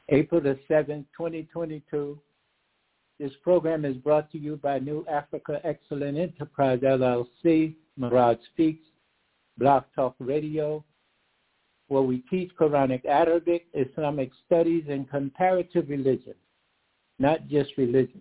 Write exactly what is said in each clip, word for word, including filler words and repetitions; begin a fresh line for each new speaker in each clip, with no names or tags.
April the seventh, twenty twenty-two. This program is brought to you by New Africa Excellent Enterprise, L L C, Mirage Speaks, Blog Talk Radio, where we teach Quranic Arabic, Islamic studies, and comparative religion, not just religion.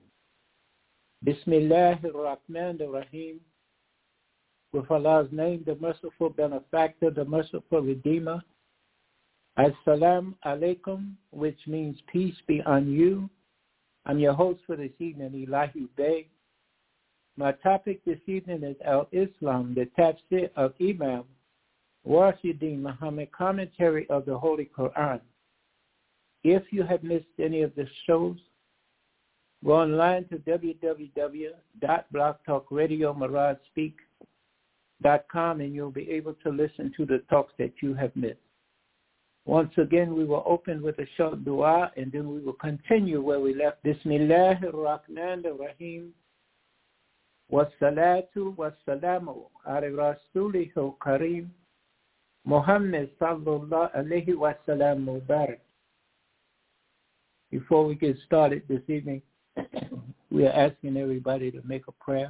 Bismillahir Rahmanir Rahim. With Allah's name, the merciful benefactor, the merciful redeemer. As-salam alaikum, which means peace be on you. I'm your host for this evening, Elahi Bey. My topic this evening is Al-Islam, the tafsir of Imam Warshidin Muhammad, commentary of the Holy Quran. If you have missed any of the shows, go online to w w w dot blog talk radio mirage speak dot com and you'll be able to listen to the talks that you have missed. Once again, we will open with a short dua, and then we will continue where we left. Bismillahir Rahmanir Rahim. Wassalatu wassalamu ala rasulihil kareem. Muhammad sallallahu alayhi wa sallam mubarak. Before we get started this evening, we are asking everybody to make a prayer,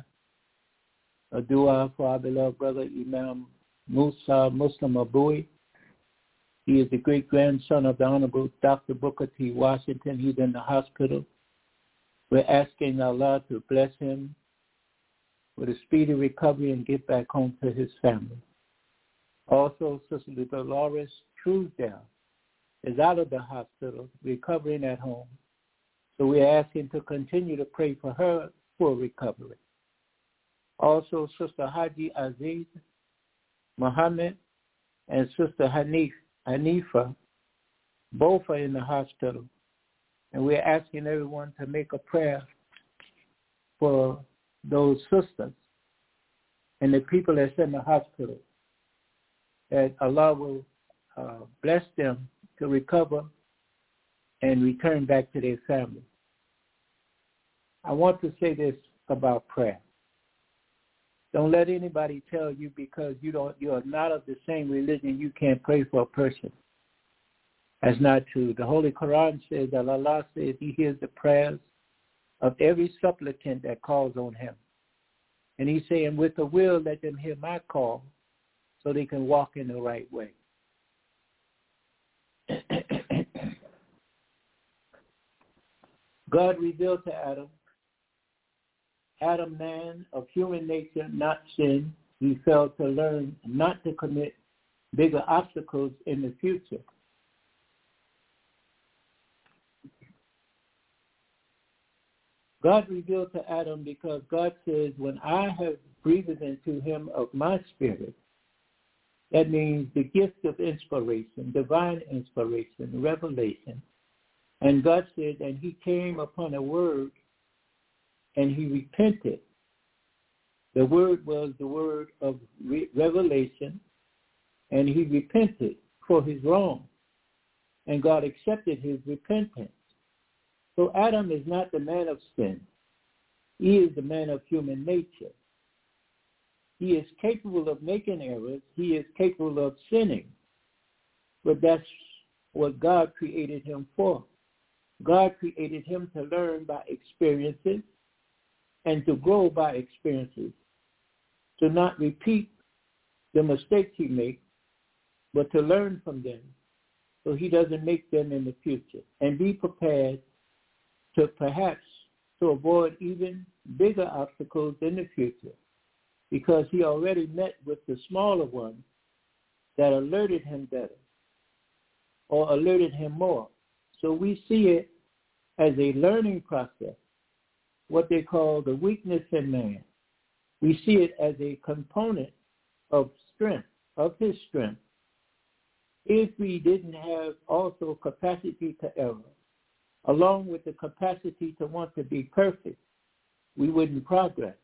a dua for our beloved brother Imam Musa Muslim Abui. He is the great-grandson of the Honorable Doctor Booker T. Washington. He's in the hospital. We're asking Allah to bless him with a speedy recovery and get back home to his family. Also, Sister Dolores Truesdale is out of the hospital, recovering at home. So we're asking to continue to pray for her for recovery. Also, Sister Haji Aziz Muhammad and Sister Hanif Hanifa, both are in the hospital, and we're asking everyone to make a prayer for those sisters and the people that's in the hospital, that Allah will uh, bless them to recover and return back to their family. I want to say this about prayer. Don't let anybody tell you because you don't, you are not of the same religion, you can't pray for a person. That's not true. The Holy Quran says that Allah says he hears the prayers of every supplicant that calls on him. And he's saying, with the will, let them hear my call so they can walk in the right way. God revealed to Adam, Adam, man of human nature, not sin, he failed to learn not to commit bigger obstacles in the future. God revealed to Adam because God says, when I have breathed into him of my spirit, that means the gift of inspiration, divine inspiration, revelation. And God said, and he came upon a word and he repented. The word was the word of re- revelation, and he repented for his wrong, and God accepted his repentance. So Adam is not the man of sin. He is the man of human nature. He is capable of making errors. He is capable of sinning. But that's what God created him for. God created him to learn by experiences and to grow by experiences, to not repeat the mistakes he makes, but to learn from them so he doesn't make them in the future, and be prepared to perhaps to avoid even bigger obstacles in the future, because he already met with the smaller ones that alerted him better or alerted him more. So we see it as a learning process, what they call the weakness in man. We see it as a component of strength, of his strength. If we didn't have also capacity to error, along with the capacity to want to be perfect, we wouldn't progress.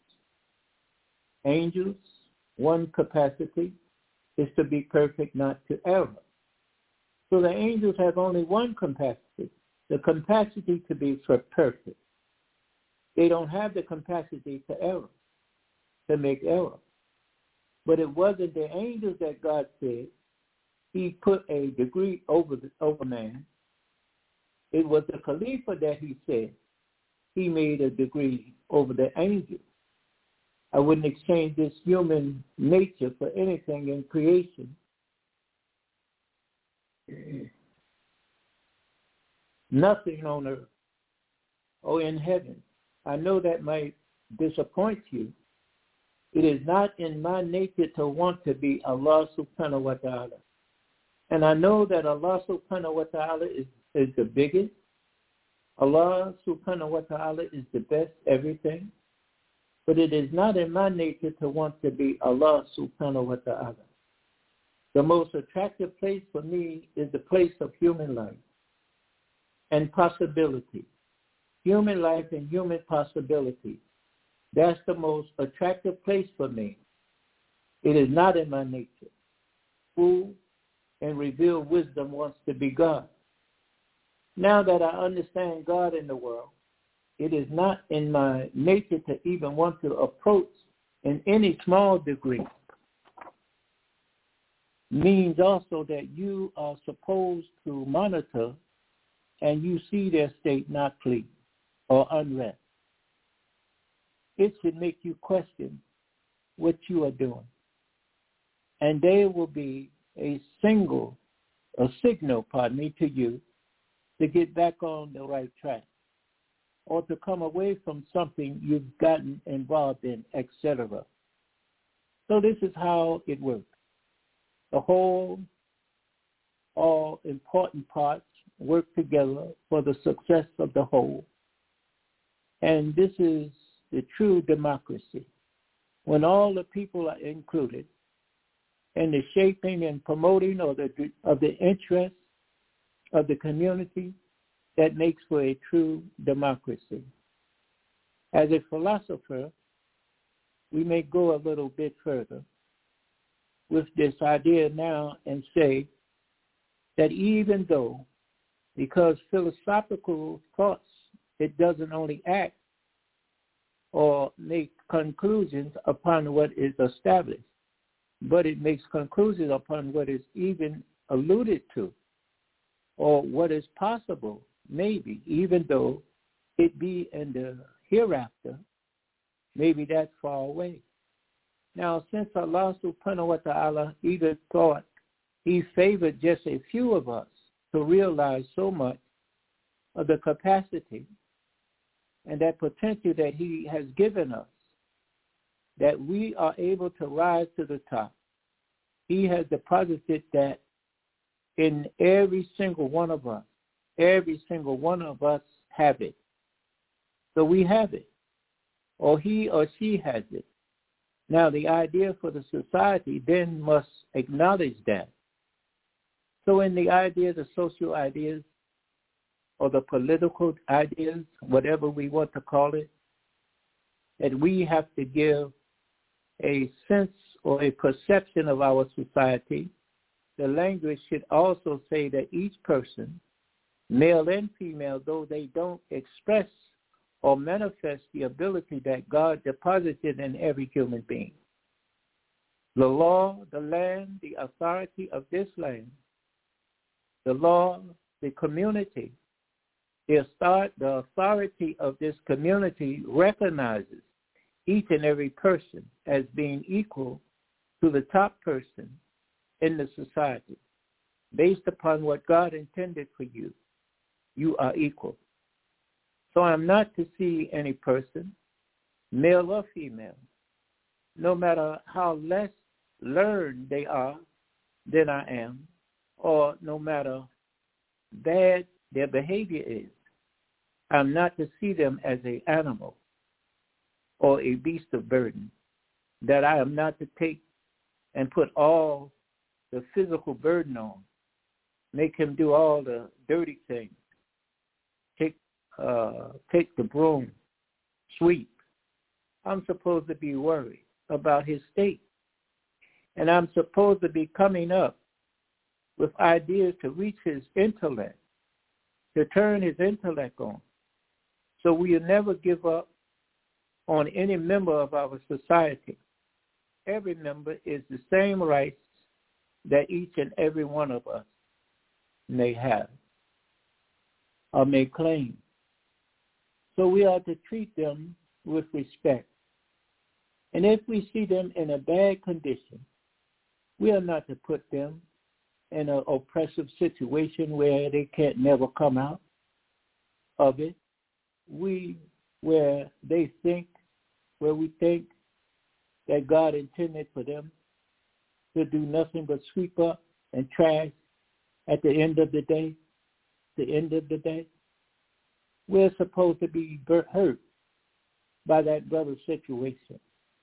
Angels, one capacity is to be perfect, not to err. So the angels have only one capacity, the capacity to be perfect. They don't have the capacity to error, to make error. But it wasn't the angels that God said he put a degree over the, over man, It was the Khalifa that he said he made a degree over the angels. I wouldn't exchange this human nature for anything in creation. Nothing on earth or in heaven. I know that might disappoint you. It is not in my nature to want to be Allah subhanahu wa ta'ala. And I know that Allah subhanahu wa ta'ala is, is the biggest. Allah subhanahu wa ta'ala is the best everything. But it is not in my nature to want to be Allah subhanahu wa ta'ala. The most attractive place for me is the place of human life and possibility. Human life and human possibility. That's the most attractive place for me. It is not in my nature. Who and revealed wisdom wants to be God. Now that I understand God in the world, it is not in my nature to even want to approach in any small degree. Means also that you are supposed to monitor and you see their state not clean or unrest. It should make you question what you are doing. And there will be a single, a signal, pardon me, to you to get back on the right track or to come away from something you've gotten involved in, et cetera. So this is how it works. The whole, all important parts work together for the success of the whole. And this is the true democracy, when all the people are included in the shaping and promoting of the, of the interests of the community, that makes for a true democracy. As a philosopher, we may go a little bit further with this idea now and say that even though, because philosophical thoughts, it doesn't only act or make conclusions upon what is established, but it makes conclusions upon what is even alluded to or what is possible, maybe, even though it be in the hereafter, maybe that far away. Now, since Allah subhanahu wa ta'ala even thought he favored just a few of us to realize so much of the capacity and that potential that he has given us, that we are able to rise to the top. He has deposited that in every single one of us. Every single one of us have it. So we have it, or he or she has it. Now the idea for the society then must acknowledge that. So in the idea, the social ideas, or the political ideas, whatever we want to call it, that we have to give a sense or a perception of our society. The language should also say that each person, male and female, though they don't express or manifest the ability that God deposited in every human being. The law, the land, the authority of this land, the law, the community, the authority of this community recognizes each and every person as being equal to the top person in the society. Based upon what God intended for you, you are equal. So I'm not to see any person, male or female, no matter how less learned they are than I am, or no matter bad their behavior is. I'm not to see them as an animal or a beast of burden, that I am not to take and put all the physical burden on, make him do all the dirty things, take, uh, take the broom, sweep. I'm supposed to be worried about his state. And I'm supposed to be coming up with ideas to reach his intellect, to turn his intellect on. So we'll never give up on any member of our society. Every member is the same rights that each and every one of us may have. or may claim. So we are to treat them with respect. And if we see them in a bad condition, we are not to put them in an oppressive situation where they can't never come out of it. We, where they think, where we think that God intended for them to do nothing but sweep up and trash at the end of the day, the end of the day, we're supposed to be hurt by that brother's situation,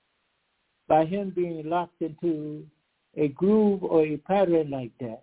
by him being locked into a groove or a pattern like that.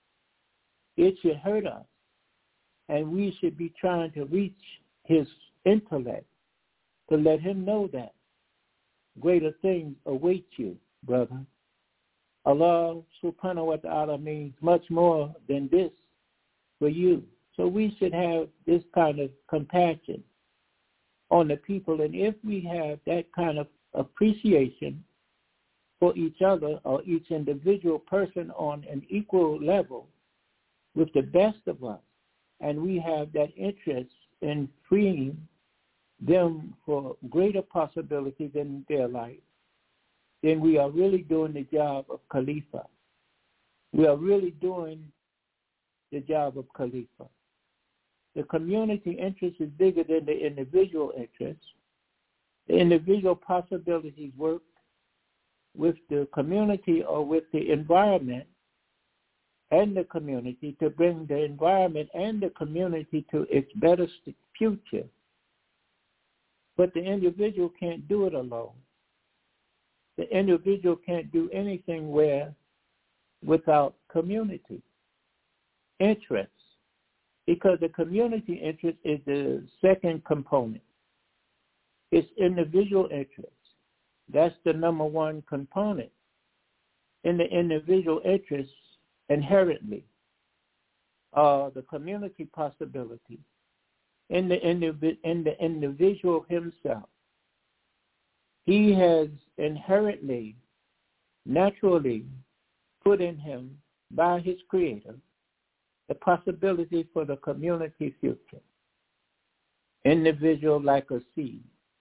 It should hurt us, and we should be trying to reach his intellect to let him know that greater things await you, brother. Allah subhanahu wa ta'ala means much more than this for you. So we should have this kind of compassion on the people. And if we have that kind of appreciation for each other or each individual person on an equal level with the best of us, and we have that interest in freeing them for greater possibilities in their life, then we are really doing the job of Khalifa. We are really doing the job of Khalifa. The community interest is bigger than the individual interest. The individual possibilities work with the community or with the environment and the community to bring the environment and the community to its better future. But the individual can't do it alone. The individual can't do anything where without community interest, because the community interest is the second component. It's individual interest. That's the number one component. In the individual interest, inherently, uh, the community possibility, in the, indiv- in the individual himself, he has inherently, naturally put in him by his Creator the possibility for the community future. Individual like a seed.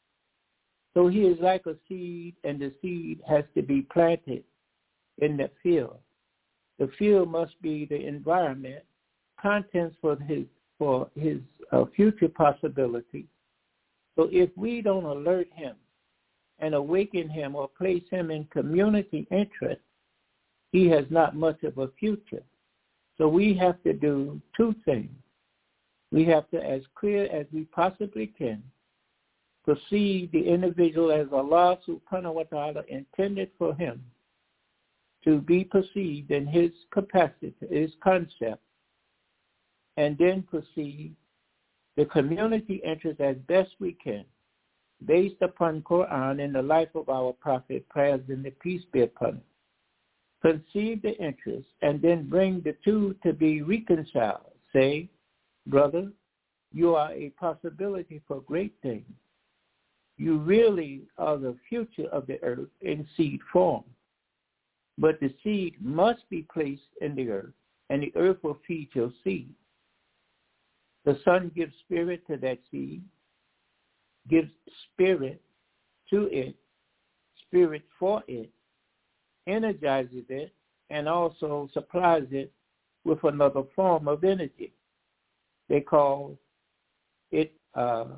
So he is like a seed, and the seed has to be planted in the field. The field must be the environment, contents for his for his uh, future possibility. So if we don't alert him and awaken him or place him in community interest, he has not much of a future. So we have to do two things. We have to, as clear as we possibly can, perceive the individual as Allah subhanahu wa ta'ala intended for him to be perceived in his capacity, his concept, and then perceive the community interest as best we can, based upon Quran and the life of our Prophet, prayers and the peace be upon him. Conceive the interest and then bring the two to be reconciled. Say, brother, you are a possibility for great things. You really are the future of the earth in seed form. But the seed must be placed in the earth, and the earth will feed your seed. The sun gives spirit to that seed, gives spirit to it, spirit for it, energizes it, and also supplies it with another form of energy. They call it uh,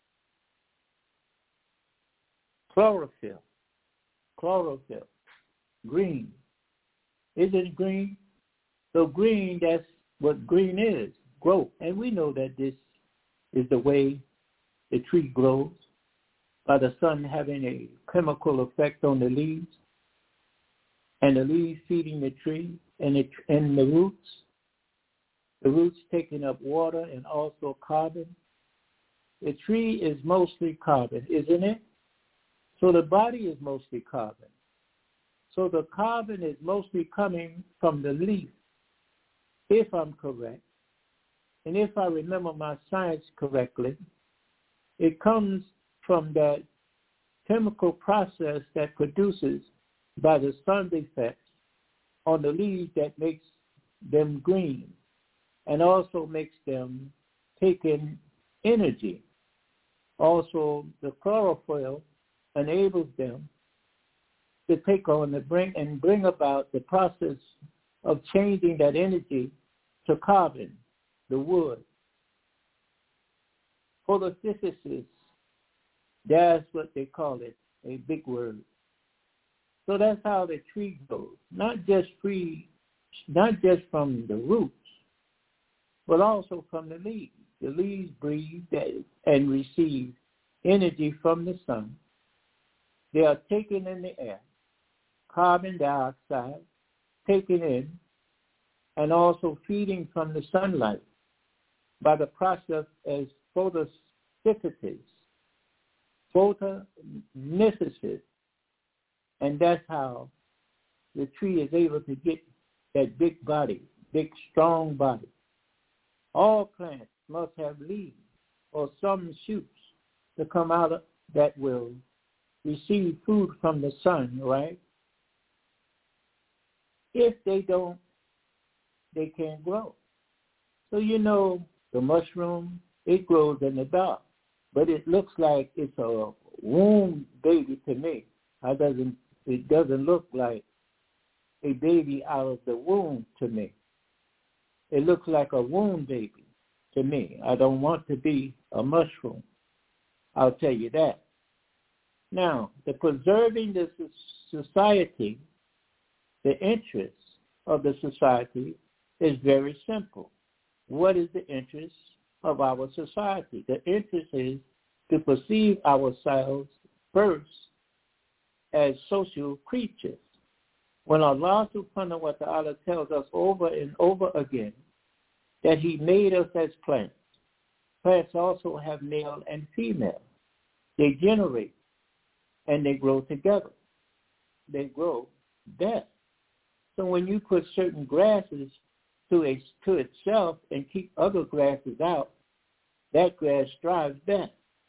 chlorophyll. Chlorophyll. Green. Is it green? So green, that's what green is, growth. And we know that this is the way the tree grows, by the sun having a chemical effect on the leaves, and the leaves feeding the tree, and, it, and the roots, the roots taking up water and also carbon. The tree is mostly carbon, isn't it? So the body is mostly carbon. So the carbon is mostly coming from the leaf, if I'm correct. And if I remember my science correctly, it comes from that chemical process that produces by the sun's effects on the leaves that makes them green and also makes them take in energy. Also, the chlorophyll enables them to take on the bring and bring about the process of changing that energy to carbon, the wood. Photosynthesis, that's what they call it, a big word. So that's how the tree grows, not just free, not just from the roots, but also from the leaves. The leaves breathe and receive energy from the sun. They are taken in the air, carbon dioxide taken in, and also feeding from the sunlight by the process as photosynthesis, photosynthesis, and that's how the tree is able to get that big body, big strong body. All plants must have leaves or some shoots to come out of that will receive food from the sun, right? If they don't, they can't grow. So you know the mushroom, it grows in the dark, but it looks like it's a womb baby to me. I doesn't, it doesn't look like a baby out of the womb to me. It looks like a womb baby to me. I don't want to be a mushroom. I'll tell you that. Now, the preserving the society, the interest of the society is very simple. What is the interest of our society? The interest is to perceive ourselves first as social creatures. When Allah subhanahu wa ta'ala tells us over and over again that he made us as plants, plants also have male and female. They generate and they grow together. They grow best. So when you put certain grasses to, a, to itself and keep other grasses out, that grass thrives best.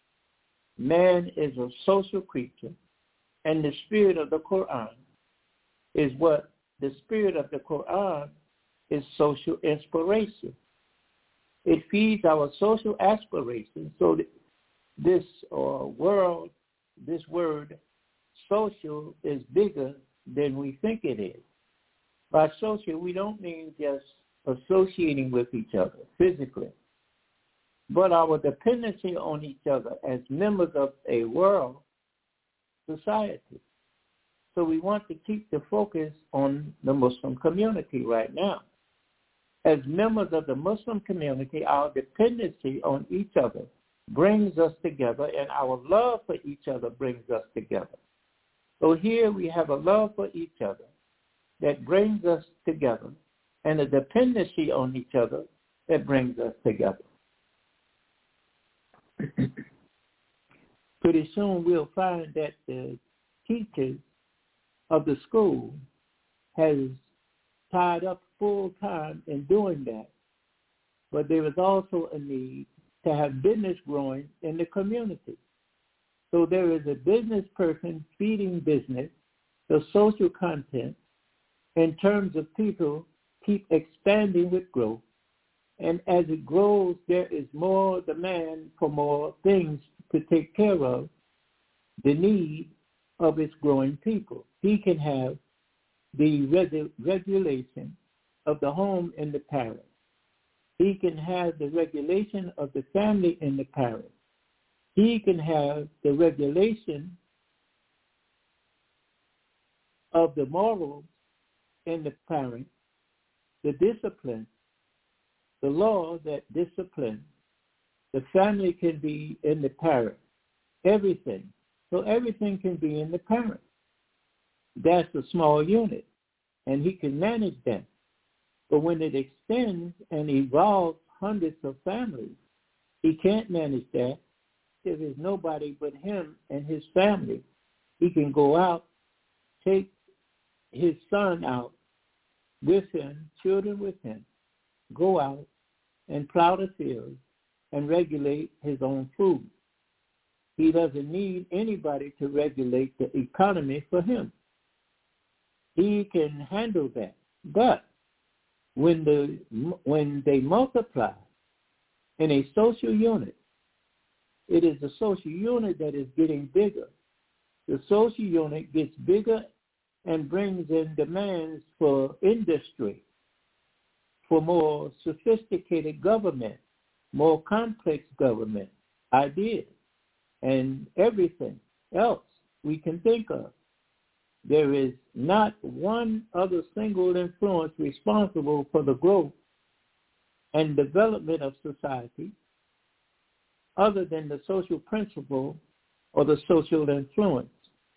Man is a social creature, and the spirit of the Quran is what? The spirit of the Quran is social inspiration. It feeds our social aspirations. So this uh, world, this word social is bigger than we think it is. By social, we don't mean just associating with each other physically, but our dependency on each other as members of a world society. So we want to keep the focus on the Muslim community right now. As members of the Muslim community, our dependency on each other brings us together, and our love for each other brings us together. So here we have a love for each other that brings us together, and a dependency on each other that brings us together. Pretty soon we'll find that the teachers of the school has tied up full time in doing that. But there is also a need to have business growing in the community. So there is a business person feeding business, the social content, in terms of people keep expanding with growth. And as it grows, there is more demand for more things to take care of the need of its growing people. He can have the regu- regulation of the home in the parish. He can have the regulation of the family in the parish. He can have the regulation of the morals in the parish, the discipline, the law that disciplines. The family can be in the parish, everything. So everything can be in the parish. That's a small unit, and he can manage that. But when it extends and evolves hundreds of families, he can't manage that. If there's nobody but him and his family, he can go out, take his son out with him, children with him, go out and plow the fields and regulate his own food. He doesn't need anybody to regulate the economy for him. He can handle that. But when the when they multiply in a social unit. It is the social unit that is getting bigger. The social unit gets bigger and brings in demands for industry, for more sophisticated government, more complex government ideas, and everything else we can think of. There is not one other single influence responsible for the growth and development of society other than the social principle or the social influence.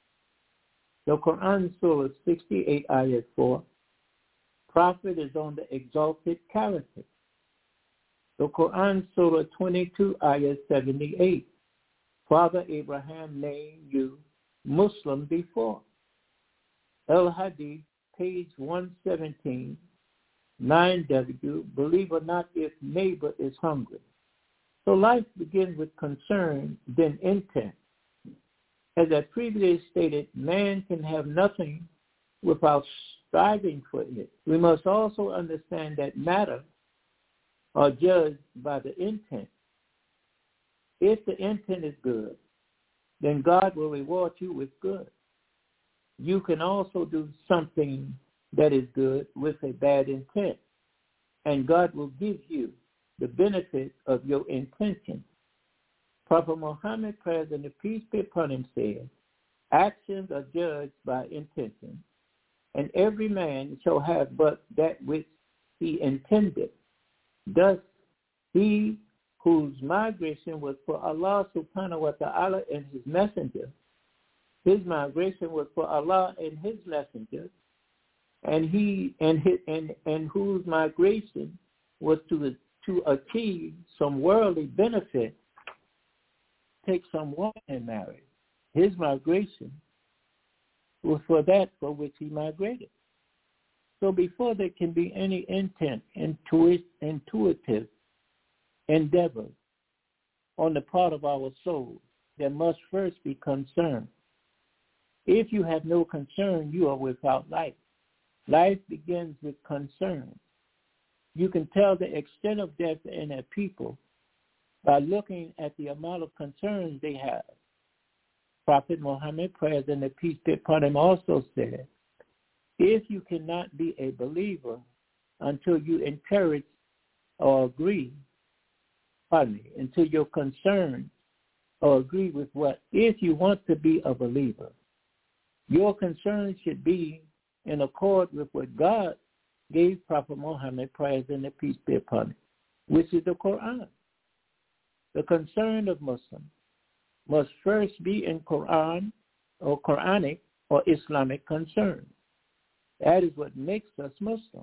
The Quran Surah sixty-eight, ayat four, prophet is on the exalted character. The Quran Surah twenty-two, ayat seventy-eight, Father Abraham named you Muslim before. Al-Hadith, page one seventeen, nine W, believe or not, if neighbor is hungry. So life begins with concern, then intent. As I previously stated, man can have nothing without striving for it. We must also understand that matter are judged by the intent. If the intent is good, then God will reward you with good. You can also do something that is good with a bad intent, and God will give you the benefit of your intention. Prophet Muhammad, praise and peace be upon him, said, actions are judged by intention, and every man shall have but that which he intended. Thus, he whose migration was for Allah subhanahu wa ta'ala and his messenger, his migration was for Allah and his messenger, and he and his, and and whose migration was to to achieve some worldly benefit, take some woman and marry. His migration was for that for which he migrated. So before there can be any intent, intuit, intuitive endeavor on the part of our soul, there must first be concern. If you have no concern, you are without life. Life begins with concern. You can tell the extent of death in a people by looking at the amount of concerns they have. Prophet Muhammad, praise and the peace be upon him, also said, if you cannot be a believer until you encourage or agree, pardon me, until you're concerned or agree with what, if you want to be a believer, your concern should be in accord with what God gave Prophet Muhammad, praise and the peace be upon him, which is the Quran. The concern of Muslims must first be in Quran or Quranic or Islamic concern. That is what makes us Muslim.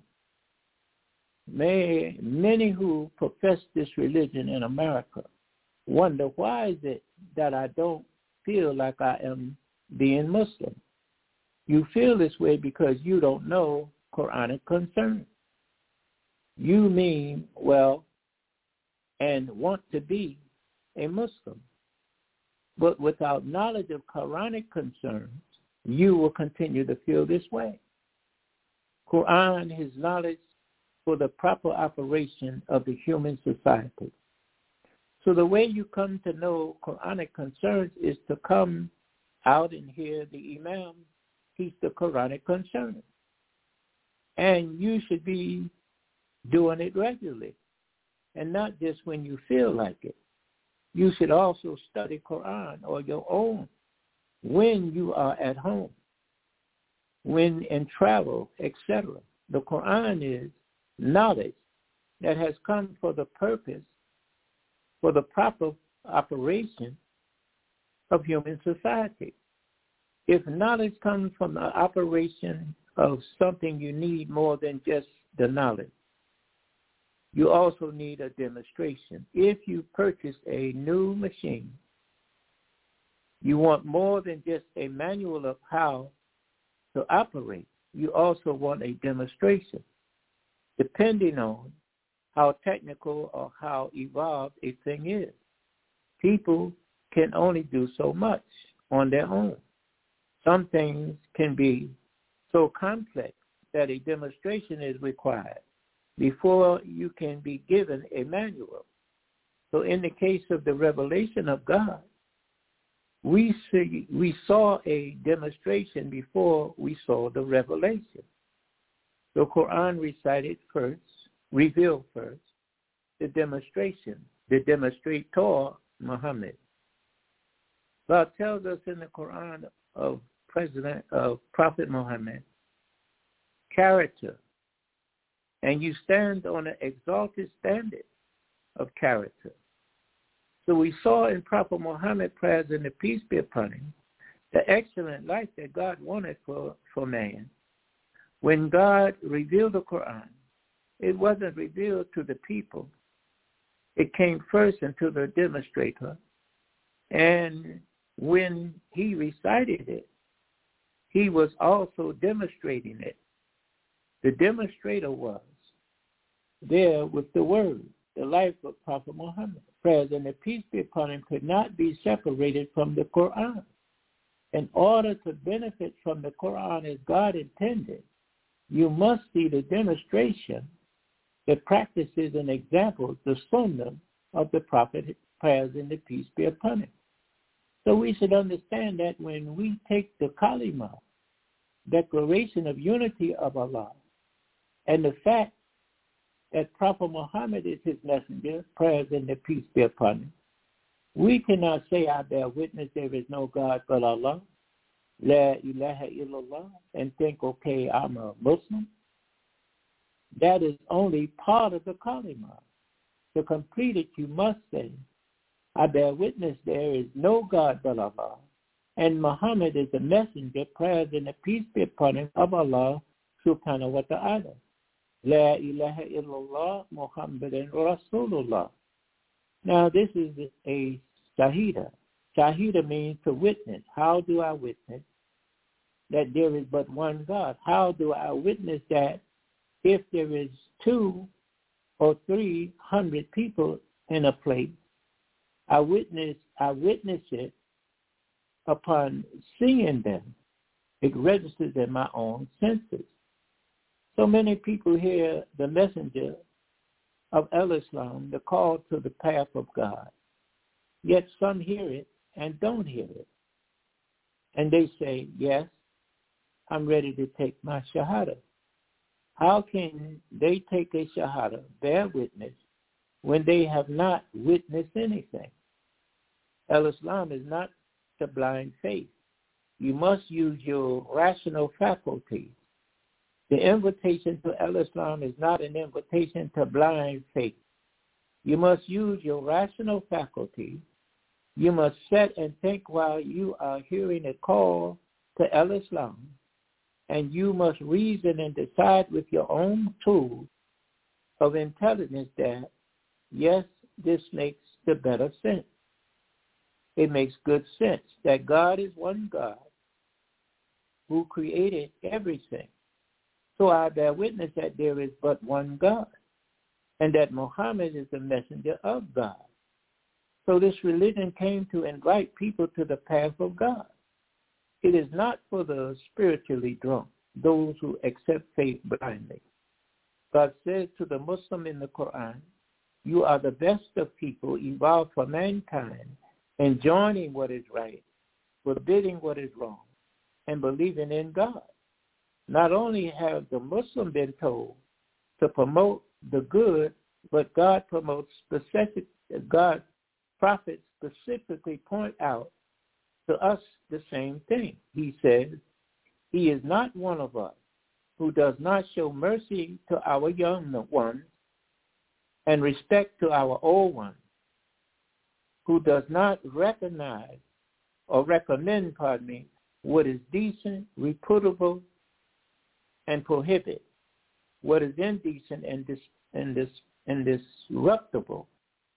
May, many who profess this religion in America wonder, why is it that I don't feel like I am being Muslim? You feel this way because you don't know Quranic concern. You mean, well, and want to be a Muslim. But without knowledge of Quranic concerns, you will continue to feel this way. Quran is knowledge for the proper operation of the human society. So the way you come to know Quranic concerns is to come out and hear the Imam teach the Quranic concerns. And you should be doing it regularly, and not just when you feel like it. You should also study Quran or your own when you are at home, when in travel, et cetera. The Quran is knowledge that has come for the purpose, for the proper operation of human society. If knowledge comes from the operation of something, you need more than just the knowledge. You also need a demonstration. If you purchase a new machine, you want more than just a manual of how to operate. You also want a demonstration, depending on how technical or how evolved a thing is. People can only do so much on their own. Some things can be so complex that a demonstration is required before you can be given a manual. So in the case of the revelation of God, we see we saw a demonstration before we saw the revelation. The Quran recited first, revealed first, the demonstration, the demonstrator, Muhammad. God tells us in the Quran of President of Prophet Muhammad, character, and you stand on an exalted standard of character. So we saw in Prophet Muhammad, prayers and the peace be upon him, the excellent life that God wanted for, for man. When God revealed the Quran, it wasn't revealed to the people. It came first into the demonstrator. And when he recited it, he was also demonstrating it. The demonstrator was there with the word. The life of Prophet Muhammad, prayers and the peace be upon him, could not be separated from the Quran. In order to benefit from the Quran as God intended, you must see the demonstration, the practices and examples, the sunnah of the Prophet, prayers and the peace be upon him. So we should understand that when we take the kalima, declaration of unity of Allah, and the fact that Prophet Muhammad is his messenger, prayers and the peace be upon him, we cannot say, I bear witness there is no God but Allah, La ilaha illallah, and think, okay, I'm a Muslim. That is only part of the kalima. To complete it, you must say, I bear witness there is no God but Allah, and Muhammad is the messenger, prayers and the peace be upon him, of Allah subhanahu wa ta'ala. La ilaha illallah Muhammadan Rasulullah. Now this is a shahida. Shahida means to witness. How do I witness that there is but one God? How do I witness that if there is two or three hundred people in a place, I witness I witness it upon seeing them. It registers in my own senses. So many people hear the messenger of Al-Islam, the call to the path of God. Yet some hear it and don't hear it. And they say, yes, I'm ready to take my shahada. How can they take a shahada, bear witness, when they have not witnessed anything? Al-Islam is not the blind faith. You must use your rational faculties. The invitation to Al-Islam is not an invitation to blind faith. You must use your rational faculty. You must sit and think while you are hearing a call to Al-Islam, and you must reason and decide with your own tools of intelligence that, yes, this makes the better sense. It makes good sense that God is one God who created everything. So I bear witness that there is but one God, and that Muhammad is the messenger of God. So this religion came to invite people to the path of God. It is not for the spiritually drunk, those who accept faith blindly. God says to the Muslim in the Quran, you are the best of people evolved for mankind, enjoining what is right, forbidding what is wrong, and believing in God. Not only have the Muslim been told to promote the good, but God promotes specific, God, prophets specifically point out to us the same thing. He says, he is not one of us who does not show mercy to our young ones and respect to our old ones, who does not recognize or recommend, pardon me, what is decent, reputable, and prohibit what is indecent and dis, and dis, and disruptible.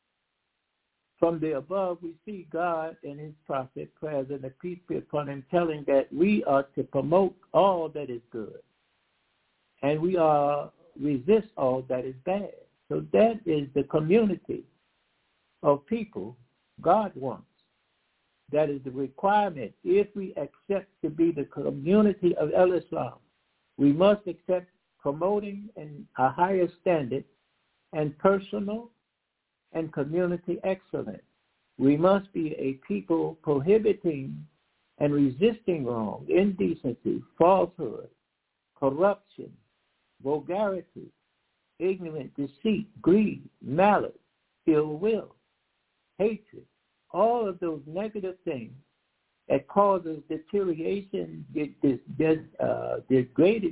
From the above, we see God and his prophet, prayers and the peace be upon him, telling that we are to promote all that is good, and we are resist all that is bad. So that is the community of people God wants. That is the requirement. If we accept to be the community of Al-Islam, we must accept promoting in a higher standard and personal and community excellence. We must be a people prohibiting and resisting wrong, indecency, falsehood, corruption, vulgarity, ignorant deceit, greed, malice, ill will, hatred, all of those negative things that causes deterioration, uh, degraded,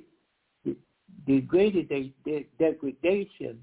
degraded, degradation,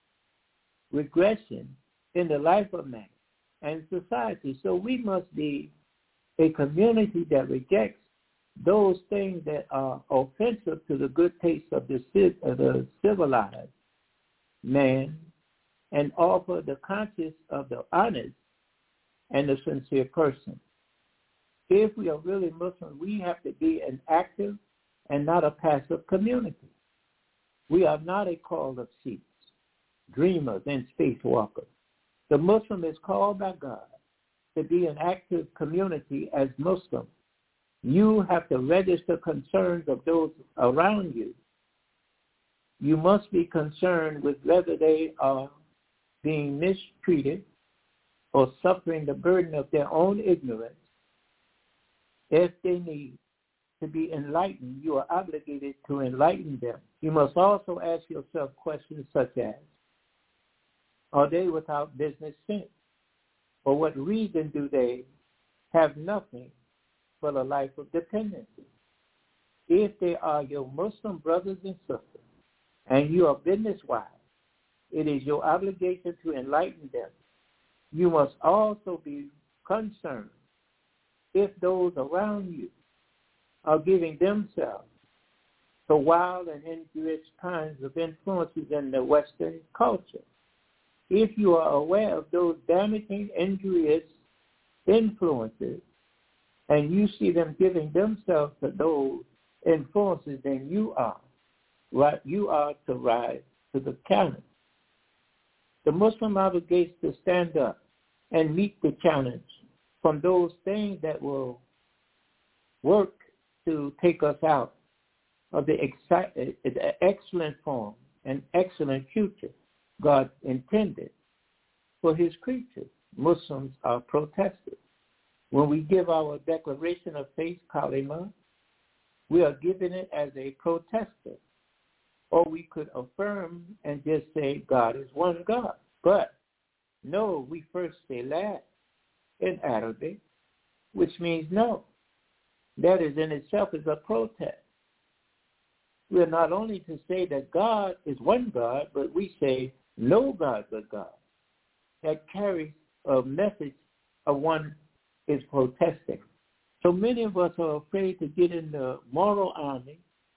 regression in the life of man and society. So we must be a community that rejects those things that are offensive to the good taste of the, of the civilized man and offer the conscience of the honest and the sincere person. If we are really Muslim, we have to be an active and not a passive community. We are not a call of seats, dreamers, and spacewalkers. The Muslim is called by God to be an active community as Muslim. You have to register concerns of those around you. You must be concerned with whether they are being mistreated or suffering the burden of their own ignorance. If they need to be enlightened, you are obligated to enlighten them. You must also ask yourself questions such as, are they without business sense? For what reason do they have nothing but a life of dependency? If they are your Muslim brothers and sisters, and you are business-wise, it is your obligation to enlighten them. You must also be concerned if those around you are giving themselves to wild and injurious kinds of influences in the Western culture. If you are aware of those damaging, injurious influences, and you see them giving themselves to those influences, then you are right. You are to rise to the challenge. The Muslim obligates to stand up and meet the challenge from those things that will work to take us out of the, exci- the excellent form and excellent future God intended for his creatures. Muslims are protesters. When we give our declaration of faith, kalima, we are giving it as a protester. Or we could affirm and just say God is one God. But no, we first say la in Arabic, which means no. That is in itself is a protest. We are not only to say that God is one God, but we say no God but God. That carries a message of one is protesting. So many of us are afraid to get in the moral army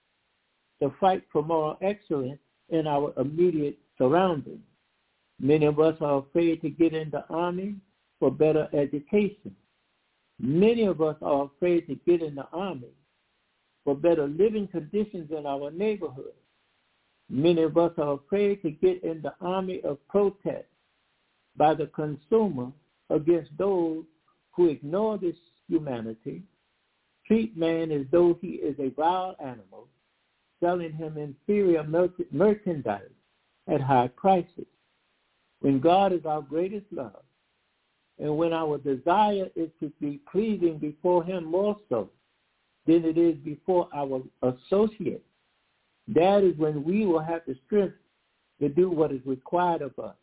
to fight for moral excellence in our immediate surroundings. Many of us are afraid to get in the army for better education. Many of us are afraid to get in the army for better living conditions in our neighborhood. Many of us are afraid to get in the army of protest by the consumer against those who ignore this humanity, treat man as though he is a wild animal, selling him inferior merchandise at high prices. When God is our greatest love, and when our desire is to be pleasing before him more so than it is before our associates, that is when we will have the strength to do what is required of us.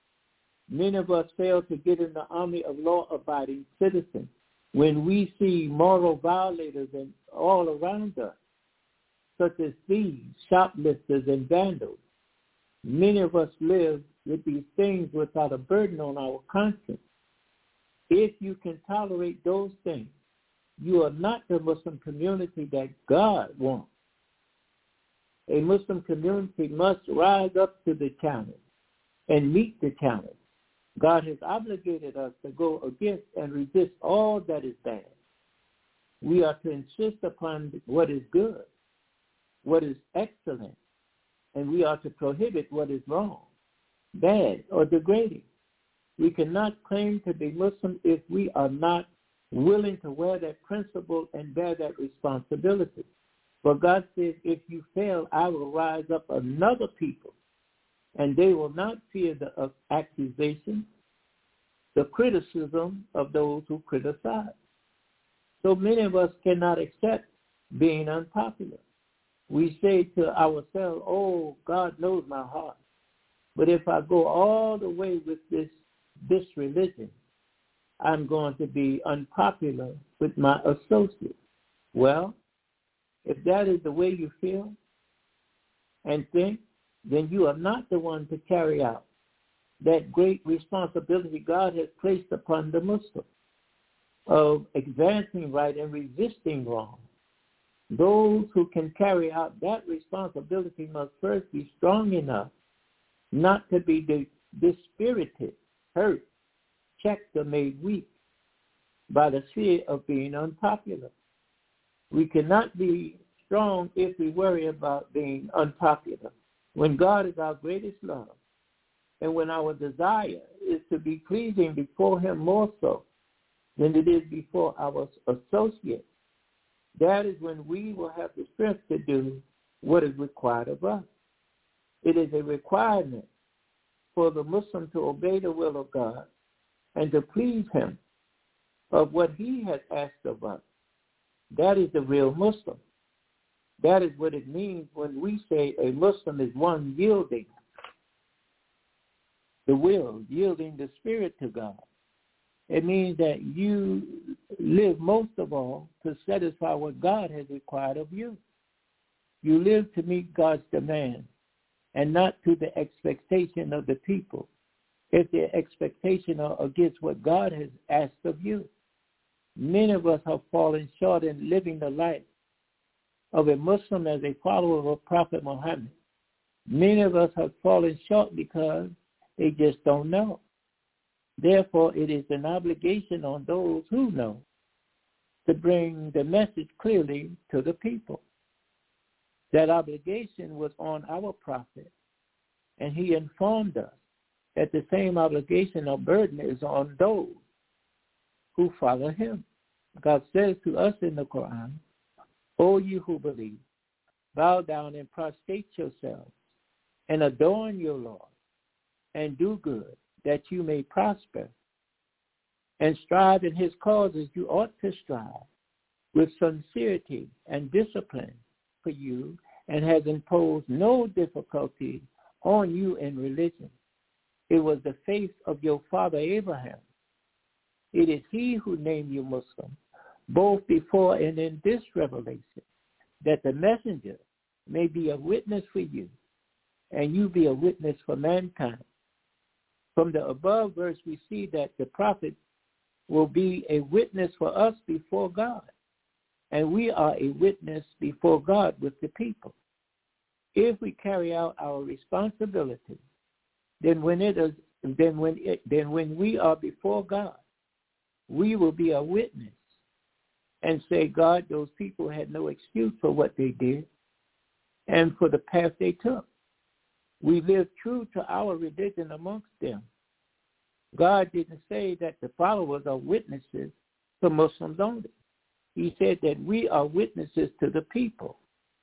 Many of us fail to get in the army of law-abiding citizens when we see moral violators and all around us, such as thieves, shoplifters, and vandals. Many of us live with these things without a burden on our conscience. If you can tolerate those things, you are not the Muslim community that God wants. A Muslim community must rise up to the challenge and meet the challenge. God has obligated us to go against and resist all that is bad. We are to insist upon what is good, what is excellent, and we are to prohibit what is wrong, bad, or degrading. We cannot claim to be Muslim if we are not willing to wear that principle and bear that responsibility. But God says, if you fail, I will rise up another people and they will not fear the uh, accusation, the criticism of those who criticize. So many of us cannot accept being unpopular. We say to ourselves, oh, God knows my heart. But if I go all the way with this, this religion, I'm going to be unpopular with my associates. Well, if that is the way you feel and think, then you are not the one to carry out that great responsibility God has placed upon the Muslim of advancing right and resisting wrong. Those who can carry out that responsibility must first be strong enough not to be dispirited, hurt, checked, or made weak by the fear of being unpopular. We cannot be strong if we worry about being unpopular. When God is our greatest love, and when our desire is to be pleasing before him more so than it is before our associates, that is when we will have the strength to do what is required of us. It is a requirement for the Muslim to obey the will of God and to please him of what he has asked of us. That is the real Muslim. That is what it means when we say a Muslim is one yielding the will, yielding the spirit to God. It means that you live most of all to satisfy what God has required of you. You live to meet God's demand and not to the expectation of the people, if their expectation are against what God has asked of you. Many of us have fallen short in living the life of a Muslim as a follower of Prophet Muhammad. Many of us have fallen short because they just don't know. Therefore, it is an obligation on those who know to bring the message clearly to the people. That obligation was on our prophet, and he informed us that the same obligation or burden is on those who follow him. God says to us in the Quran, O you who believe, bow down and prostrate yourselves and adorn your Lord and do good, that you may prosper, and strive in his cause as you ought to strive, with sincerity and discipline for you, and has imposed no difficulty on you in religion. It was the faith of your father Abraham. It is he who named you Muslim, both before and in this revelation, that the messenger may be a witness for you, and you be a witness for mankind. From the above verse, we see that the prophet will be a witness for us before God, and we are a witness before God with the people. If we carry out our responsibility, then when it is, then when it, then when we are before God, we will be a witness and say, God, those people had no excuse for what they did and for the path they took. We live true to our religion amongst them. God didn't say that the followers are witnesses to Muslims only. He said that we are witnesses to the people,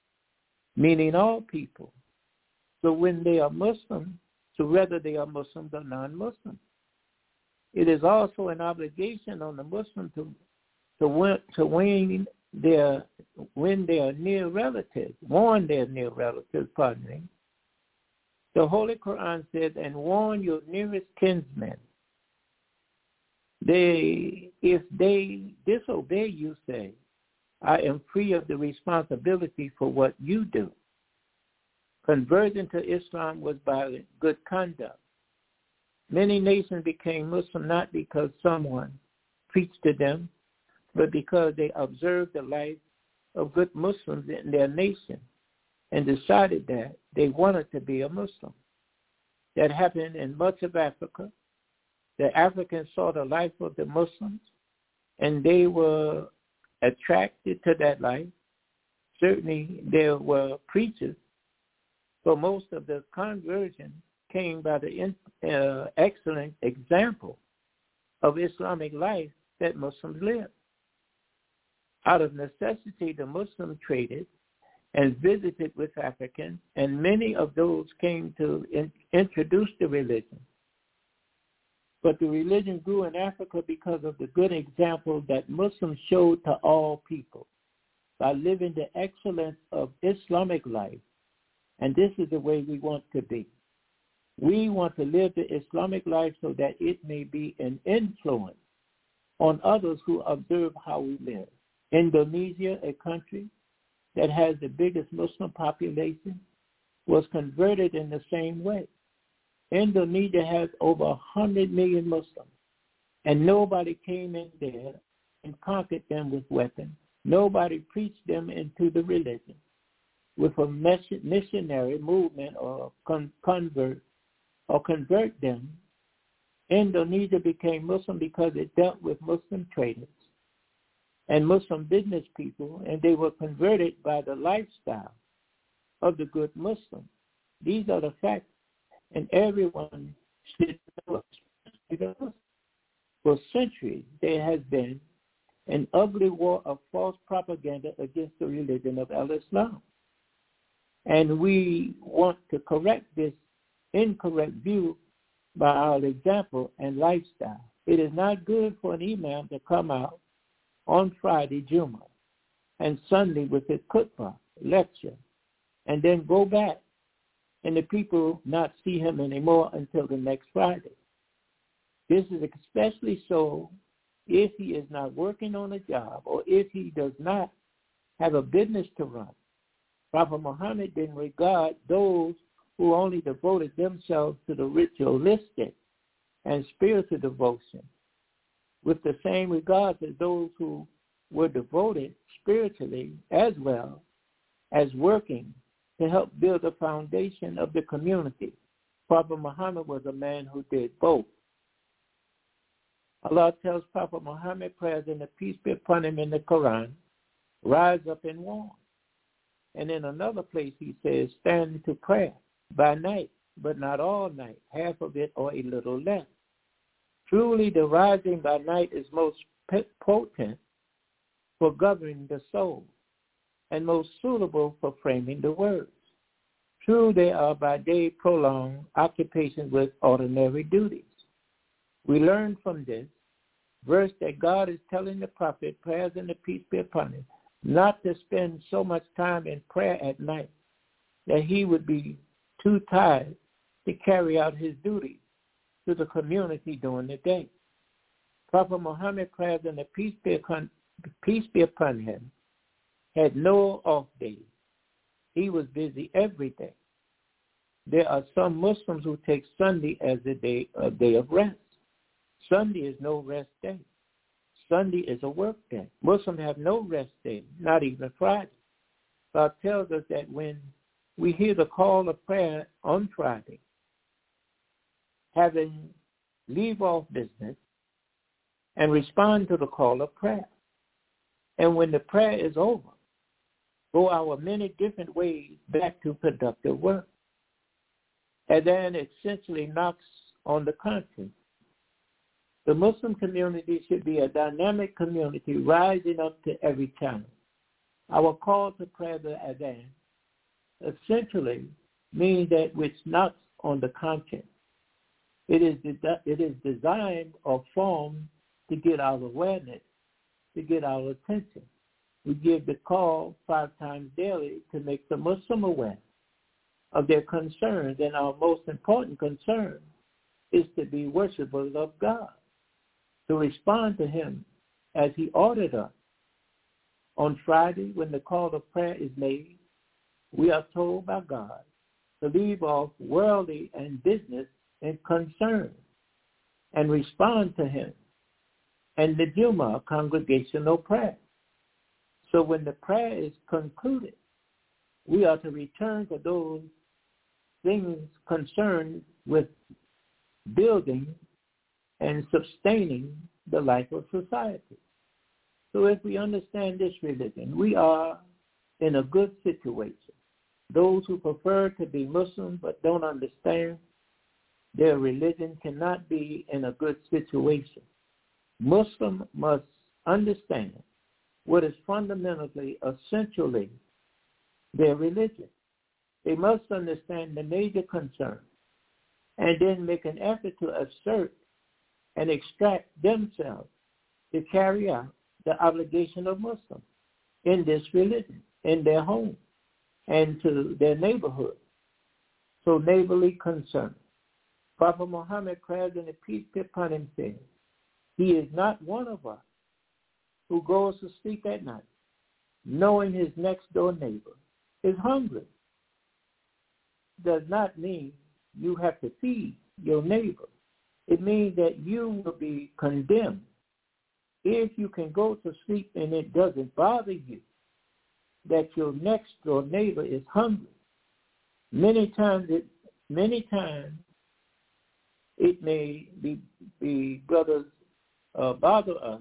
meaning all people. So when they are Muslims, so whether they are Muslims or non-Muslims, it is also an obligation on the Muslim to to win, to win their win their near relatives, warn their near relatives, pardon me. The Holy Quran says, and warn your nearest kinsmen. They, if they disobey you, say, I am free of the responsibility for what you do. Conversion to Islam was by good conduct. Many nations became Muslim not because someone preached to them, but because they observed the life of good Muslims in their nation and decided that they wanted to be a Muslim. That happened in much of Africa. The Africans saw the life of the Muslims, and they were attracted to that life. Certainly there were preachers, but most of the conversion came by the uh, excellent example of Islamic life that Muslims lived. Out of necessity, the Muslims traded and visited with Africans, and many of those came to in, introduce the religion. But the religion grew in Africa because of the good example that Muslims showed to all people by living the excellence of Islamic life. And this is the way we want to be. We want to live the Islamic life so that it may be an influence on others who observe how we live. Indonesia, a country that has the biggest Muslim population, was converted in the same way. Indonesia has over one hundred million Muslims, and nobody came in there and conquered them with weapons. Nobody preached them into the religion with a missionary movement or con- convert or convert them. Indonesia became Muslim because it dealt with Muslim traders and Muslim business people, and they were converted by the lifestyle of the good Muslims. These are the facts, and everyone should know it. For centuries, there has been an ugly war of false propaganda against the religion of Al-Islam. And we want to correct this incorrect view by our example and lifestyle. It is not good for an imam to come out on Friday, Jummah, and Sunday with his khutbah, lecture, and then go back and the people not see him anymore until the next Friday. This is especially so if he is not working on a job or if he does not have a business to run. Prophet Muhammad didn't regard those who only devoted themselves to the ritualistic and spiritual devotion with the same regard as those who were devoted spiritually as well as working to help build the foundation of the community. Prophet Muhammad was a man who did both. Allah tells Prophet Muhammad, prayers and the peace be upon him in the Quran, rise up and warn. And in another place he says, stand to prayer by night, but not all night, half of it or a little less. Truly the rising by night is most potent for governing the soul and most suitable for framing the words. True, they are by day prolonged occupations with ordinary duties. We learn from this verse that God is telling the prophet, prayers and the peace be upon him, not to spend so much time in prayer at night that he would be too tired to carry out his duties to the community during the day. Prophet Muhammad, prayers and the peace be upon, peace be upon him, had no off days. He was busy every day. There are some Muslims who take Sunday as a day, a day of rest. Sunday is no rest day. Sunday is a work day. Muslims have no rest day, not even Friday. God tells us that when we hear the call of prayer on Friday, having leave off business and respond to the call of prayer. And when the prayer is over, go our many different ways back to productive work. And then it essentially knocks on the conscience. The Muslim community should be a dynamic community rising up to every challenge. Our call to prayer, the Adhan, essentially means that which knocks on the conscience. It is, it is designed or formed to get our awareness, to get our attention. We give the call five times daily to make the Muslim aware of their concerns, and our most important concern is to be worshipers of God, to respond to him as he ordered us. On Friday, when the call of prayer is made, we are told by God to leave off worldly and business and concern and respond to him and the Jummah, congregational prayer. So when the prayer is concluded, we are to return to those things concerned with building and sustaining the life of society. So if we understand this religion, we are in a good situation. Those who prefer to be Muslim but don't understand their religion cannot be in a good situation. Muslim must understand what is fundamentally, essentially their religion. They must understand the major concern and then make an effort to assert and extract themselves to carry out the obligation of Muslims in this religion, in their home, and to their neighborhood. So neighborly concern. Prophet Muhammad, praise and peace be upon him, said, he is not one of us who goes to sleep at night knowing his next door neighbor is hungry. Does not mean you have to feed your neighbor. It means that you will be condemned if you can go to sleep and it doesn't bother you that your next door neighbor is hungry. Many times, it, many times, it may be, be brothers uh, bother us,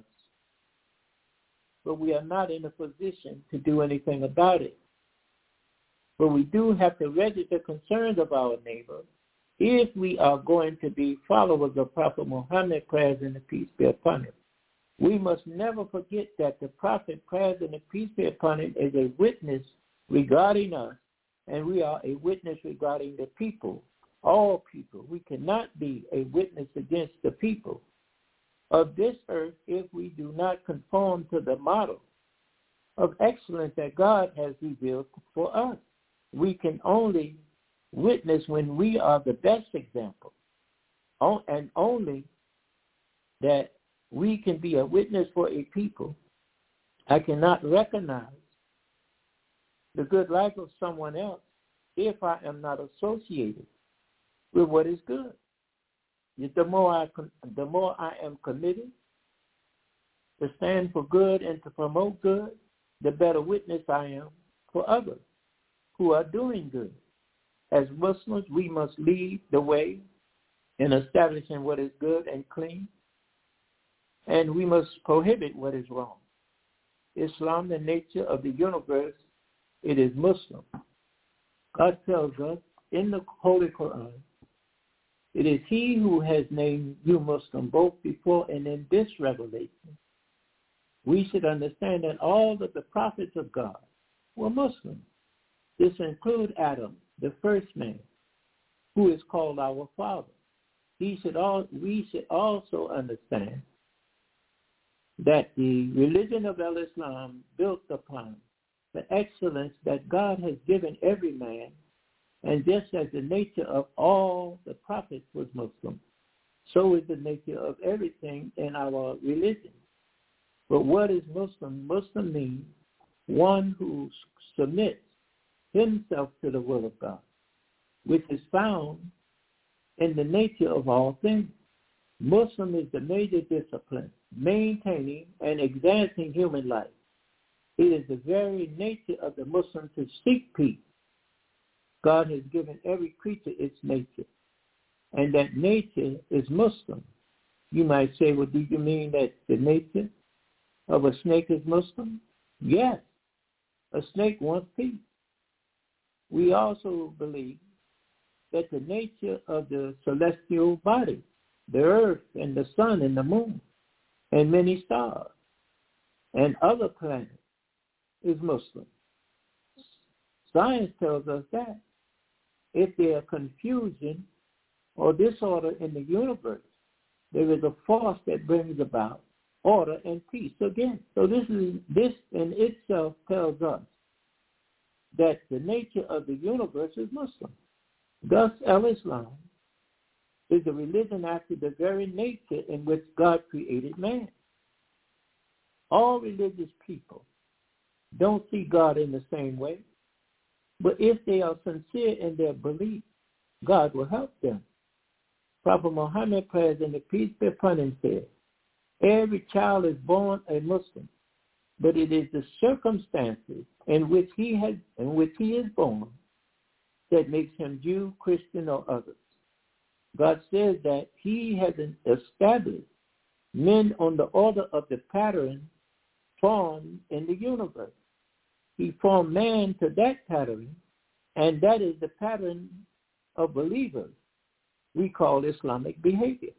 but we are not in a position to do anything about it. But we do have to register concerns of our neighbor if we are going to be followers of Prophet Muhammad, praise and the peace be upon him. We must never forget that the Prophet, praise and the peace be upon him, is a witness regarding us, and we are a witness regarding the people, all people. We cannot be a witness against the people of this earth if we do not conform to the model of excellence that God has revealed for us. We can only witness when we are the best example, and only that we can be a witness for a people. I cannot recognize the good life of someone else if I am not associated with what is good. The more I, the more I am committed to stand for good and to promote good, the better witness I am for others who are doing good. As Muslims, we must lead the way in establishing what is good and clean, and we must prohibit what is wrong. Islam, the nature of the universe, it is Muslim. God tells us in the Holy Quran, it is he who has named you Muslim both before and in this revelation. We should understand that all of the prophets of God were Muslims. This includes Adam, the first man, who is called our father. He should all, we should also understand that the religion of Islam built upon the excellence that God has given every man, and just as the nature of all the prophets was Muslim, so is the nature of everything in our religion. But what is Muslim? Muslim means one who submits himself to the will of God, which is found in the nature of all things. Muslim is the major discipline, maintaining and advancing human life. It is the very nature of the Muslim to seek peace. God has given every creature its nature, and that nature is Muslim. You might say, well, do you mean that the nature of a snake is Muslim? Yes, a snake wants peace. We also believe that the nature of the celestial body, the earth and the sun and the moon and many stars and other planets is Muslim. Science tells us that if there are confusion or disorder in the universe, there is a force that brings about order and peace again. So this is this in itself tells us that the nature of the universe is Muslim. Thus, Al-Islam is a religion after the very nature in which God created man. All religious people don't see God in the same way, but if they are sincere in their belief, God will help them. Prophet Muhammad, praise and the peace be upon him, said, every child is born a Muslim, but it is the circumstances in which he has, in which he is born that makes him Jew, Christian, or others. God says that he has established men on the order of the pattern formed in the universe. He formed man to that pattern, and that is the pattern of believers we call Islamic behavior.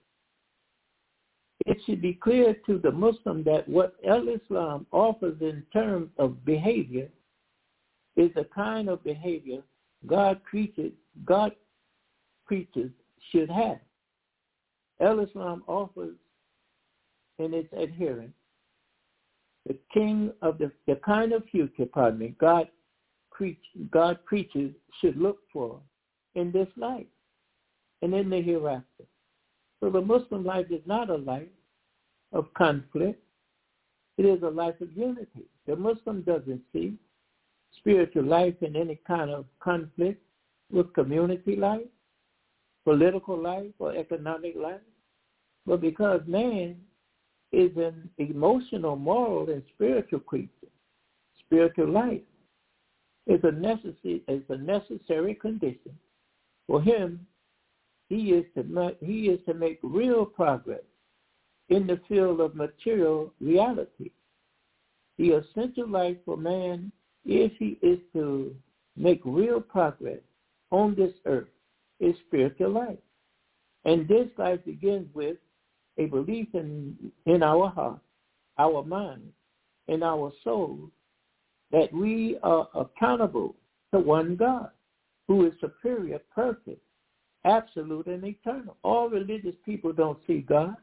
It should be clear to the Muslim that what Al-Islam offers in terms of behavior is a kind of behavior God created, God creatures should have. El-Islam offers in its adherents the king of the, the kind of future, pardon me, God, cre- God creatures should look for in this life and in the hereafter. So the Muslim life is not a life of conflict. It is a life of unity. The Muslim doesn't see spiritual life in any kind of conflict with community life, political life, or economic life. But because man is an emotional, moral, and spiritual creature, spiritual life is a necessary, is a necessary condition for him. He is to make, he is to make real progress in the field of material reality. The essential life for man, if he is to make real progress on this earth, is spiritual life. And this life begins with a belief in, in our heart, our mind, and our soul that we are accountable to one God who is superior, perfect, absolute, and eternal. All religious people don't see God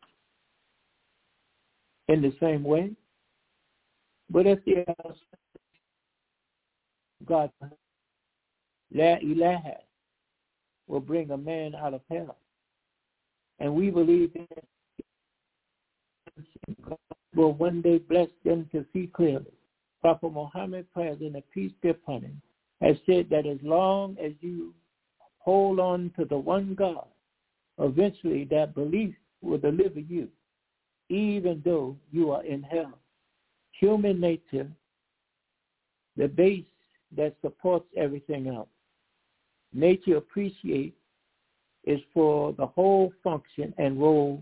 in the same way. But if they are God, La ilaha will bring a man out of hell. And we believe that God will one day bless them to see clearly. Prophet Muhammad, President of peace be upon him, has said that as long as you hold on to the one God, eventually that belief will deliver you, even though you are in hell. Human nature, the base that supports everything else. Nature appreciates is for the whole function and role.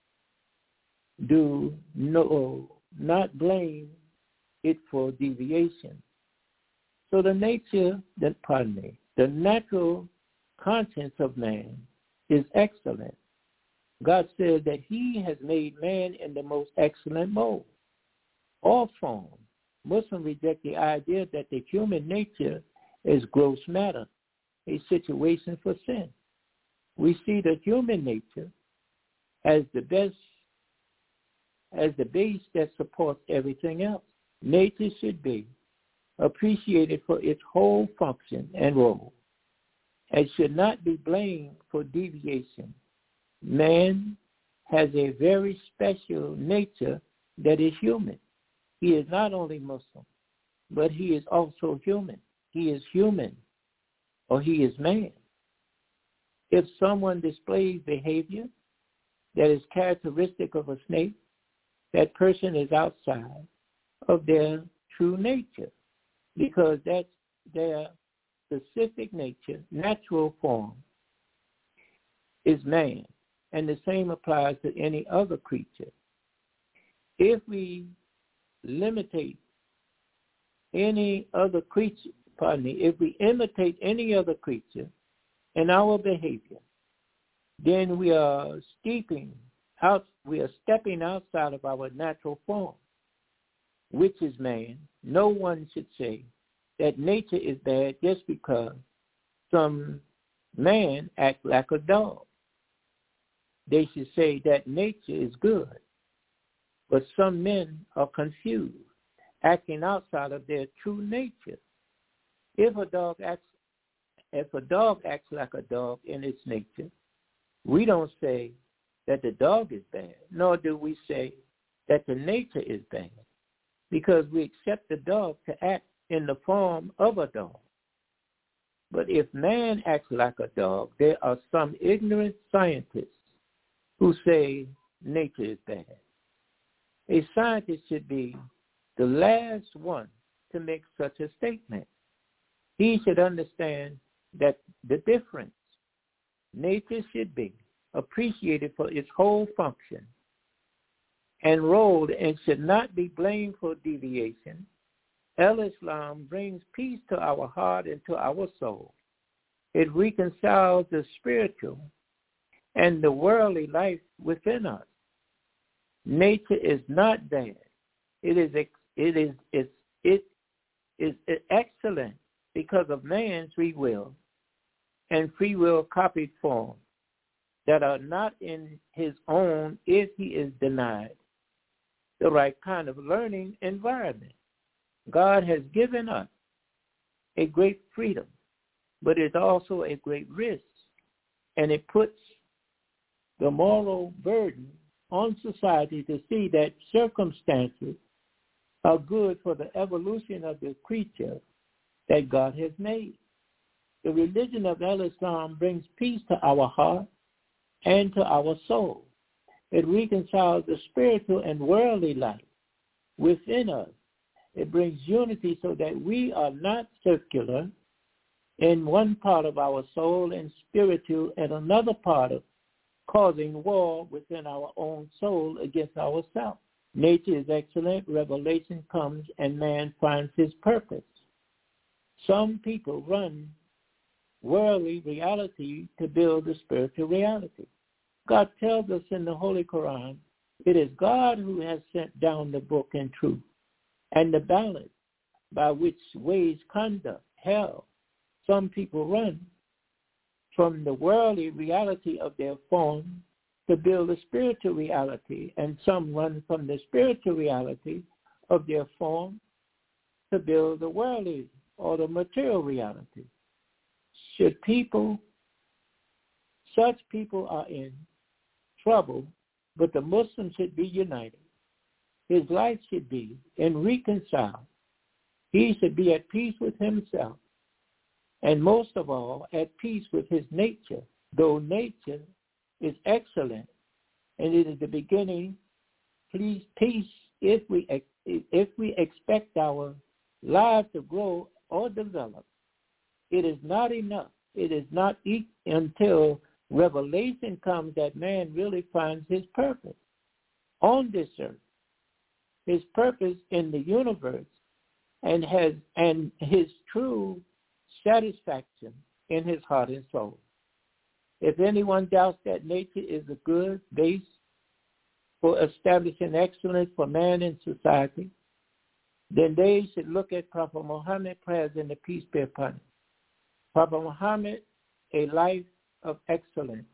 Do no, not blame it for deviation. So the nature, that pardon me, the natural conscience of man is excellent. God said that he has made man in the most excellent mold. All forms. Muslims reject the idea that the human nature is gross matter, a situation for sin. We see the human nature as the best, as the base that supports everything else. Nature should be appreciated for its whole function and role, and should not be blamed for deviation. Man has a very special nature that is human. He is not only Muslim, but he is also human. He is human, or he is man. If someone displays behavior that is characteristic of a snake, that person is outside of their true nature, because that's their specific nature, natural form, is man. And the same applies to any other creature. If we limitate any other creature, pardon me, if we imitate any other creature in our behavior, then we are steeping out, we are stepping outside of our natural form, which is man. No one should say that nature is bad just because some man acts like a dog. They should say that nature is good. But some men are confused, acting outside of their true nature. If a dog acts, if a dog acts like a dog in its nature, we don't say that the dog is bad, nor do we say that the nature is bad, because we accept the dog to act in the form of a dog. But if man acts like a dog, there are some ignorant scientists who say nature is bad. A scientist should be the last one to make such a statement. He should understand that the difference, nature should be appreciated for its whole function and role, and should not be blamed for deviation. El-Islam brings peace to our heart and to our soul. It reconciles the spiritual and the worldly life within us. Nature is not bad. It is it is it, it is excellent because of man's free will and free will copied form that are not in his own if he is denied the right kind of learning environment. God has given us a great freedom, but it's also a great risk, and it puts the moral burden on society to see that circumstances are good for the evolution of the creature that God has made. The religion of Islam brings peace to our heart and to our soul. It reconciles the spiritual and worldly life within us. It brings unity so that we are not circular in one part of our soul and spiritual and another part of causing war within our own soul against ourselves. Nature is excellent, revelation comes, and man finds his purpose. Some people run worldly reality to build a spiritual reality. God tells us in the Holy Quran, it is God who has sent down the book and truth, and the balance by which ways conduct hell. Some people run from the worldly reality of their form to build a spiritual reality, and some run from the spiritual reality of their form to build the worldly or the material reality. Should people, such people are in trouble, but the Muslim should be united. His life should be and reconciled. He should be at peace with himself, and most of all, at peace with his nature, though nature is excellent, and it is the beginning. Please, peace, if we if we expect our lives to grow or develop, it is not enough. It is not e- until revelation comes that man really finds his purpose on this earth, his purpose in the universe, and has and his true satisfaction in his heart and soul. If anyone doubts that nature is a good base for establishing excellence for man in society, then they should look at Prophet Muhammad, praise and the peace be upon him. Prophet Muhammad, a life of excellence.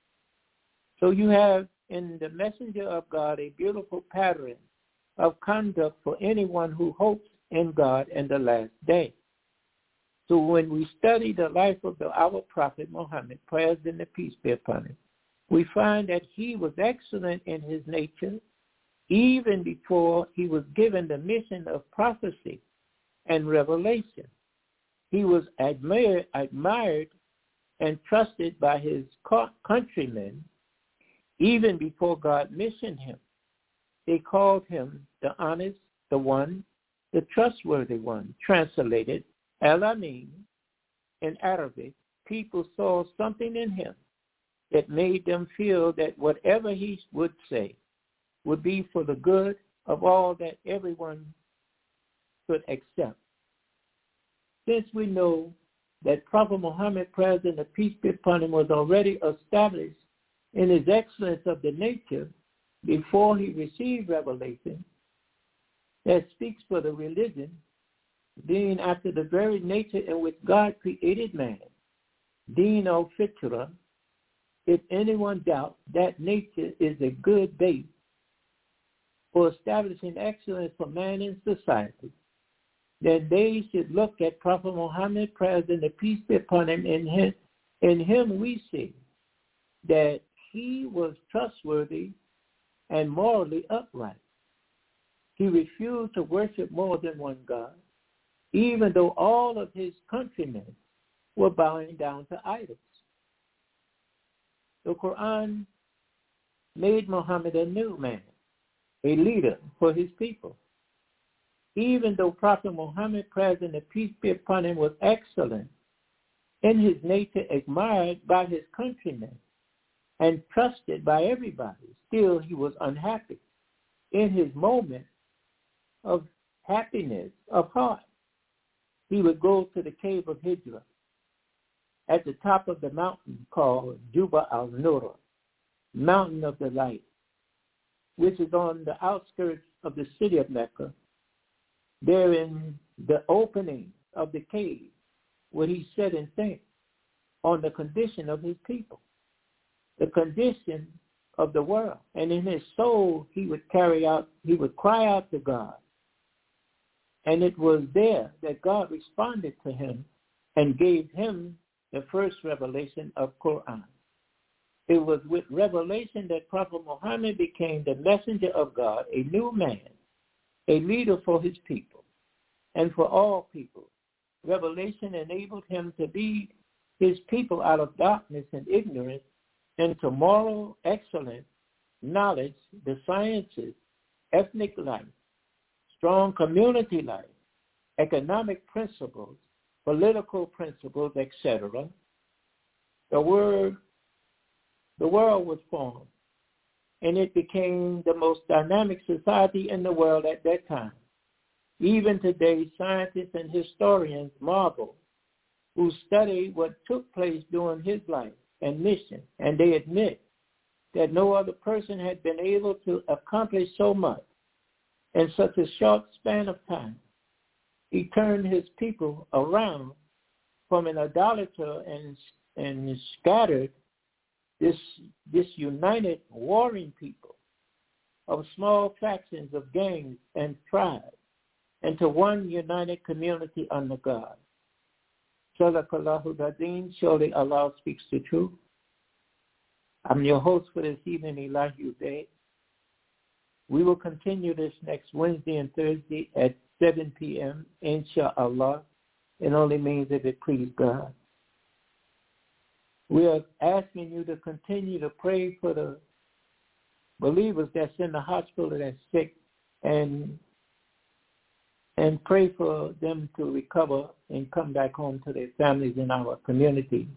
So you have in the messenger of God a beautiful pattern of conduct for anyone who hopes in God and the last day. So when we study the life of the, our prophet Muhammad, praise and the peace be upon him, we find that he was excellent in his nature even before he was given the mission of prophecy and revelation. He was admired, admired and trusted by his countrymen even before God missioned him. They called him the honest, the one, the trustworthy one, translated Al-Amin in Arabic. People saw something in him that made them feel that whatever he would say would be for the good of all that everyone could accept. Since we know that Prophet Muhammad, praise and the peace be upon him, was already established in his excellence of the nature before he received revelation, that speaks for the religion, being after the very nature in which God created man, Deen al-Fitra. If anyone doubts that nature is a good base for establishing excellence for man in society, then they should look at Prophet Muhammad, praise and the peace be upon him. In him, in him we see that he was trustworthy and morally upright. He refused to worship more than one God, even though all of his countrymen were bowing down to idols. The Quran made Muhammad a new man, a leader for his people. Even though Prophet Muhammad, praise and the peace be upon him, was excellent in his nature, admired by his countrymen, and trusted by everybody, still he was unhappy in his moment of happiness of heart. He would go to the cave of Hijra at the top of the mountain called Juba al-Nur, mountain of the light, which is on the outskirts of the city of Mecca, there in the opening of the cave where he said and think on the condition of his people, the condition of the world. And in his soul, he would carry out, he would cry out to God. And it was there that God responded to him and gave him the first revelation of Quran. It was with revelation that Prophet Muhammad became the messenger of God, a new man, a leader for his people and for all people. Revelation enabled him to lead his people out of darkness and ignorance into moral excellence, knowledge, the sciences, ethnic life, strong community life, economic principles, political principles, et cetera. The word, the world was formed, and it became the most dynamic society in the world at that time. Even today, scientists and historians marvel who study what took place during his life and mission, and they admit that no other person had been able to accomplish so much in such a short span of time. He turned his people around from an idolater and, and scattered this, this united warring people of small factions of gangs and tribes into one united community under God. Sadaqallahu al-Azim, surely Allah speaks the truth. I'm your host for this evening, Elijah Uday. We will continue this next Wednesday and Thursday at seven p.m., inshallah. It only means if it please God. We are asking you to continue to pray for the believers that's in the hospital that's sick, and and pray for them to recover and come back home to their families in our community.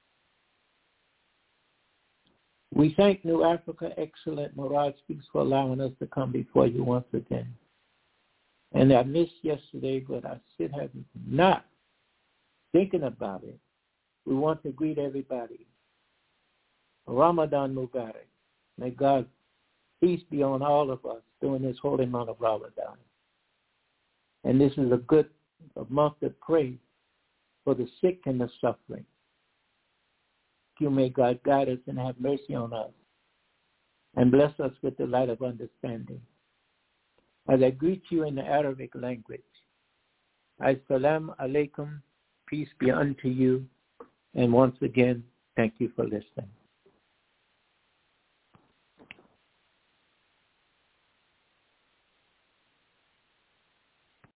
We thank New Africa Excellent Murad Speaks for allowing us to come before you once again. And I missed yesterday, but I should have not thinking about it. We want to greet everybody. Ramadan Mubarak. May God's peace be on all of us during this holy month of Ramadan. And this is a good month to pray for the sick and the suffering. You may God guide us and have mercy on us and bless us with the light of understanding. As I greet you in the Arabic language, Assalamu alaikum, peace be unto you, and once again, thank you for listening.